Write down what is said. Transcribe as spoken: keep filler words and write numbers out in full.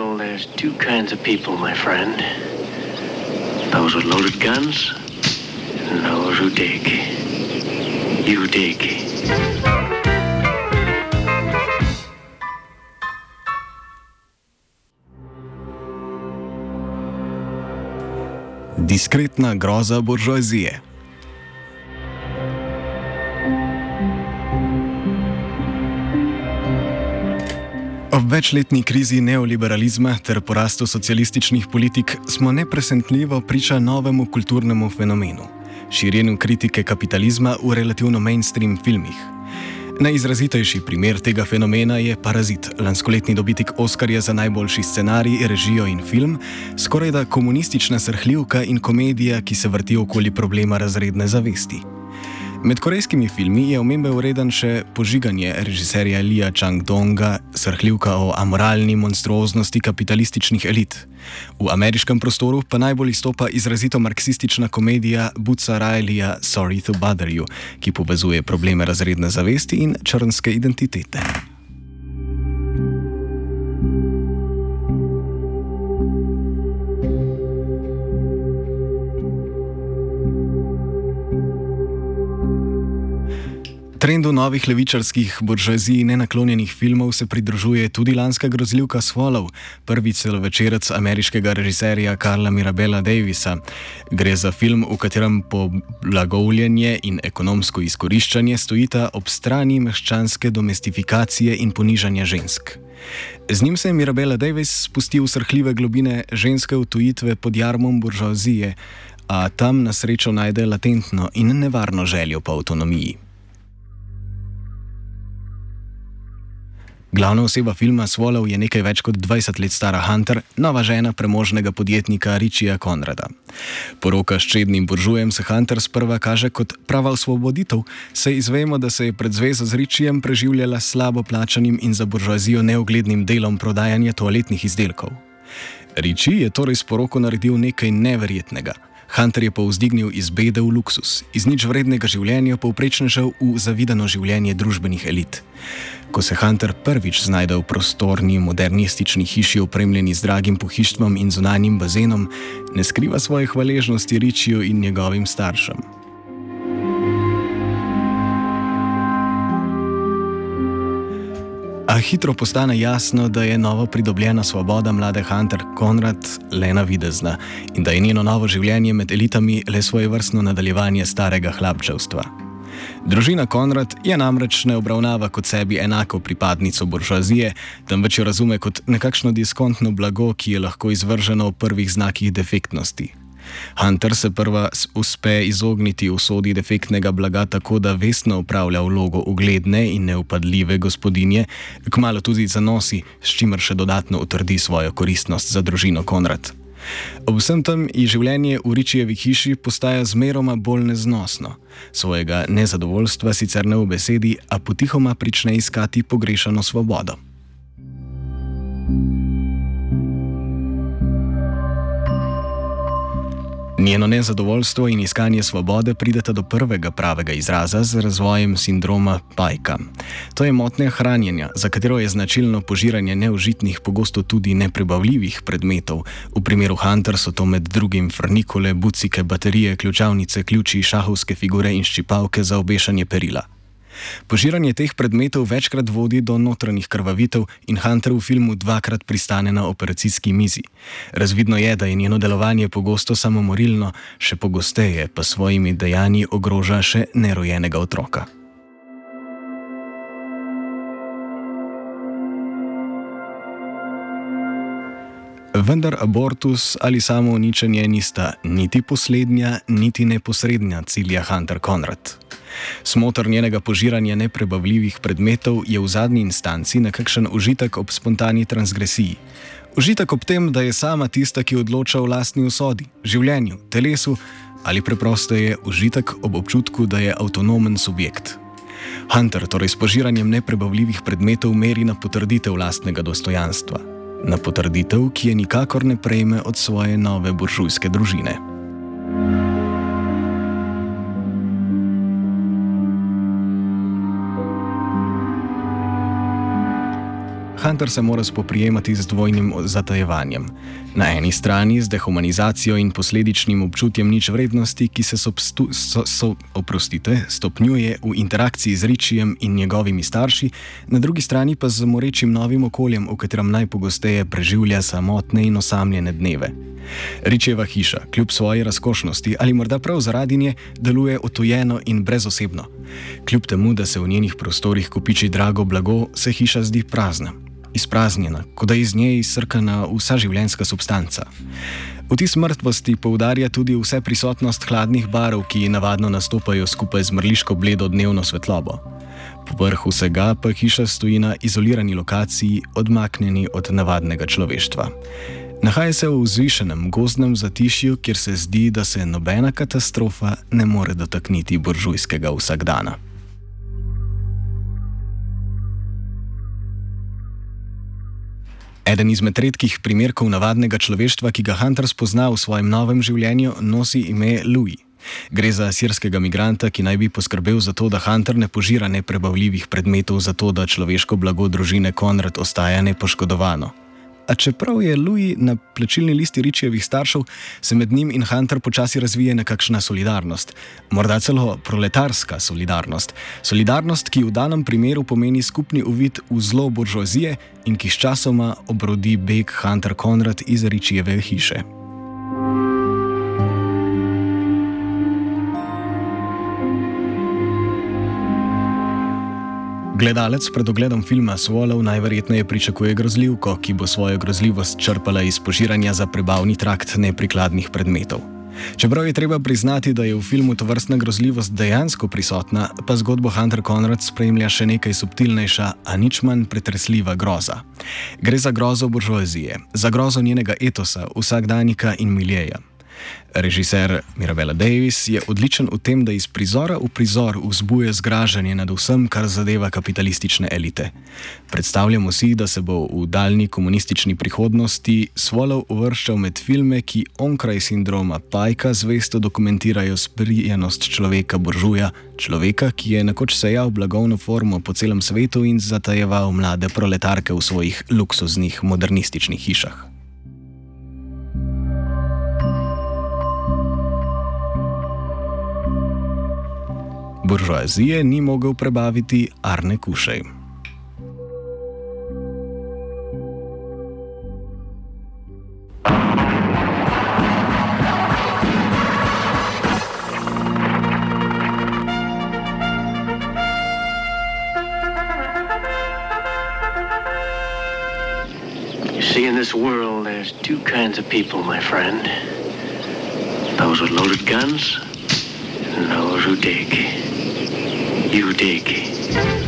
Well, there's two kinds of people, my friend. Those with loaded guns and those who dig. You dig. Diskretna groza buržoazije. Ob večletni krizi neoliberalizma ter porastu socialističnih politik smo nepresenetljivo priča novemu kulturnemu fenomenu – širjenju kritike kapitalizma v relativno mainstream filmih. Najizrazitejši primer tega fenomena je Parazit, lanskoletni dobitnik Oskarja za najboljši scenarij, režijo in film, skorajda komunistična srhljivka in komedija, ki se vrti okoli problema razredne zavesti. Med korejskimi filmi je omembe vreden še Požiganje režiserja Lija Chang-donga, srhljivka o amoralni monstruoznosti kapitalističnih elit. V ameriškem prostoru pa najbolj izstopa izrazito marksistična komedija Boots'a Rileyja Sorry to Bother You, ki povezuje probleme razredne zavesti in črnske identitete. Trendu novih levičarskih buržoaziji nenaklonjenih filmov se pridružuje tudi lanska grozljivka Swallow, prvi celovečerec ameriškega režiserja Karla Mirabela Davisa. Gre za film, v katerem poblagovljenje in ekonomsko izkoriščanje stojita ob strani meščanske domestifikacije in ponižanja žensk. Z njim se je Mirabela Davis spustil v srhljive globine ženske utujitve pod jarmom buržoazije, a tam na srečo najde latentno in nevarno željo po avtonomiji. Glavna oseba filma Swallow je nekaj več kot dvajset let stara Hunter, nova žena premožnega podjetnika Richija Conrada. Poroka s čednim buržujem se Hunter sprva kaže kot prava osvoboditev, saj izvemo, da se je pred zvezo z Richijem preživljala slabo plačanim in za buržoazijo neuglednim delom prodajanja toaletnih izdelkov. Richie je torej s poroko naredil nekaj neverjetnega. Hunter je povzdignil iz bede v luksus, iz nič vrednega življenja povprečnežev v zavidano življenje družbenih elit. Ko se Hunter prvič znajde v prostorni, modernistični hiši opremljeni z dragim pohištvom in zunanjim bazenom, ne skriva svoje hvaležnosti Richiju in njegovim staršem. A hitro postane jasno, da je novo pridobljena svoboda mlade Hunter Conrad le navidezna in da je njeno novo življenje med elitami le svojevrstno nadaljevanje starega hlapčevstva. Družina Conrad je namreč ne obravnava kot sebi enako pripadnico buržoazije, temveč jo razume kot nekakšno diskontno blago, ki je lahko izvrženo v prvih znakih defektnosti. Hunter se prva uspe izogniti usodi defektnega blaga tako, da vestno upravlja vlogo ugledne in neupadljive gospodinje, kmalu tudi zanosi, s čimer še dodatno utrdi svojo koristnost za družino Conrad. Ob vsem tem ji življenje v Richijevi hiši postaja zmeroma bolj neznosno. Svojega nezadovoljstva sicer ne v besedi, a potihoma prične iskati pogrešano svobodo. Njeno nezadovoljstvo in iskanje svobode prideta do prvega pravega izraza z razvojem sindroma Pajka. To je motnja hranjenja, za katero je značilno požiranje neužitnih, pogosto tudi neprebavljivih predmetov. V primeru Hunter so to med drugim frnikole, bucike, baterije, ključavnice, ključi, šahovske figure in ščipalke za obešanje perila. Požiranje teh predmetov večkrat vodi do notranjih krvavitev in Hunter v filmu dvakrat pristane na operacijski mizi. Razvidno je, da je njeno delovanje pogosto samomorilno, še pogosteje pa svojimi dejanji ogroža še nerojenega otroka. Vendar abortus ali samouničenje nista niti poslednja, niti neposrednja cilja Hunter Conrad. Smotr njenega požiranja neprebavljivih predmetov je v zadnji instanci nekakšen užitek ob spontani transgresiji. Užitek ob tem, da je sama tista, ki odloča o lastni usodi, življenju, telesu ali preprosteje užitek ob občutku, da je avtonomen subjekt. Hunter torej s požiranjem neprebavljivih predmetov meri na potrditev lastnega dostojanstva. Na potrditev, ki je nikakor ne prejme od svoje nove buržujske družine. Hunter se mora spoprijemati z dvojnim zatajevanjem. Na eni strani z dehumanizacijo in posledičnim občutjem nič vrednosti, ki se sobstu, so, so, oprostite, stopnjuje v interakciji z Richijem in njegovimi starši, na drugi strani pa z zamorečim novim okoljem, v katerem najpogosteje preživlja samotne in osamljene dneve. Richijeva hiša, kljub svoji razkošnosti ali morda prav zaradi nje, deluje odtujeno in brezosebno. Kljub temu, da se v njenih prostorih kopiči drago blago, se hiša zdi prazna. Izpraznjena, kot da iz nje izsrkana vsa življenjska substanca. Vtis mrtvosti poudarja tudi vse prisotnost hladnih barv, ki navadno nastopajo skupaj z mrliško bledo dnevno svetlobo. Povrh vsega pa hiša stoji na izolirani lokaciji, odmaknjeni od navadnega človeštva. Nahaja se v vzvišenem gozdnem zatišju, kjer se zdi, da se nobena katastrofa ne more dotakniti buržujskega vsakdana. Eden izmed redkih primerkov navadnega človeštva, ki ga Hunter spozna v svojem novem življenju, nosi ime Louis. Gre za sirskega migranta, ki naj bi poskrbel za to, da Hunter ne požira neprebavljivih predmetov, zato da človeško blago družine Conrad ostaja nepoškodovano. A čeprav je Louis na plačilni listi Richijevih staršev, se med njim in Hunter počasi razvije nekakšna solidarnost. Morda celo proletarska solidarnost. Solidarnost, ki v danem primeru pomeni skupni uvid v zlo buržoazije in ki sčasoma obrodi beg Hunter Conrad iz Richijeve hiše. Gledalec pred ogledom filma Swallow najverjetneje pričakuje grozljivko, ki bo svojo grozljivost črpala iz požiranja za prebavni trakt neprikladnih predmetov. Čeprav je treba priznati, da je v filmu tovrstna grozljivost dejansko prisotna, pa zgodbo Hunter Conrad spremlja še nekaj subtilnejša, a nič manj pretresljiva groza. Gre za grozo buržoazije, za grozo njenega etosa, vsakdanjika in miljeja. Režiser Mirabella Davis je odličen v tem, da iz prizora v prizor vzbuje zgražanje nad vsem, kar zadeva kapitalistične elite. Predstavljamo si, da se bo v daljni komunistični prihodnosti Swallow uvrščal med filme, ki onkraj sindroma Pajka zvesto dokumentirajo sprijenost človeka buržuja, človeka, ki je nekoč sejal blagovno formo po celem svetu in zatajeval mlade proletarke v svojih luksuznih modernističnih hišah. Buržoazije ni mogel prebaviti Arne Kušej. You see, in this world, there's two kinds of people, my friend. Those with loaded guns and those who dig. You dig.